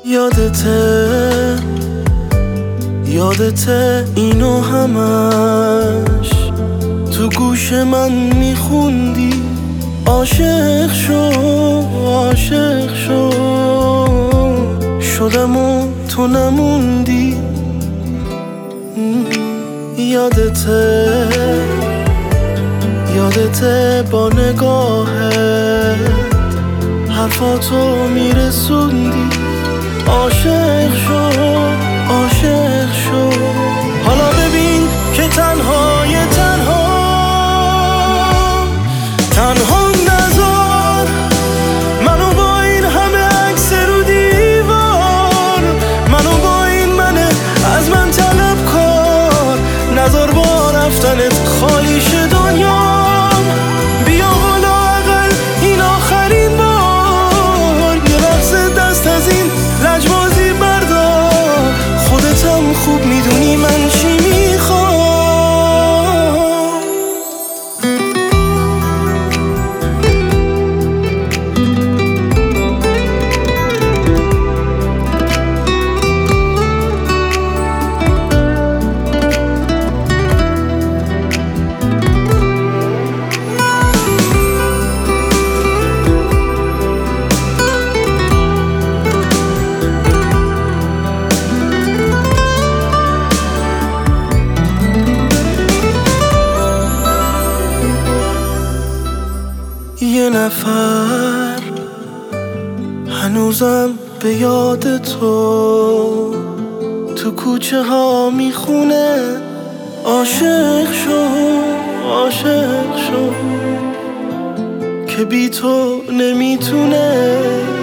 یادته اینو همش تو گوش من میخوندی. عاشق شو عاشق شو شدم و تو نموندی. یادته با نگاهت حرفاتو میرسوندی. عاشق شو عاشق شو حالا ببین که تنها نذار منو با این همه عکس رو دیوار. منو با این از من طلب کن. نذار با رفتنت خالی شه دنیام. بیا بالا اقل این آخرین بار. یه لحظه دست از این لجبازی بردار. خودتم خوب میدونی من چی میخوام. یه نفر هنوزم به یاد تو کوچه ها میخونه. عاشق شو عاشق شو که بی تو نمیتونه.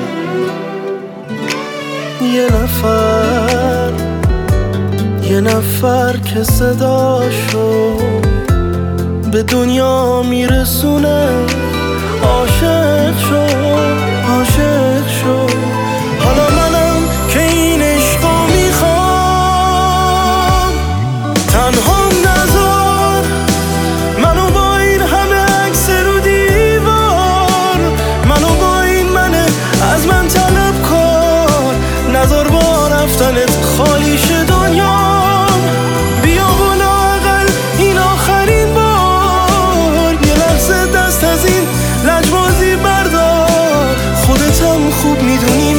یه نفر که صداشو به دنیا میرسونه. عاشق شو عاشق شو حالا منم که این عشقو میخوام. تنها نذار منو با این همه عکس رو دیوار. منو با این از من طلب کن. نذار با رفتنت خالی شه دنیام. بیا بالا اقل این آخرین بار. یه لحظه دست از این لجبازی بردار. خودتم خوب میدونی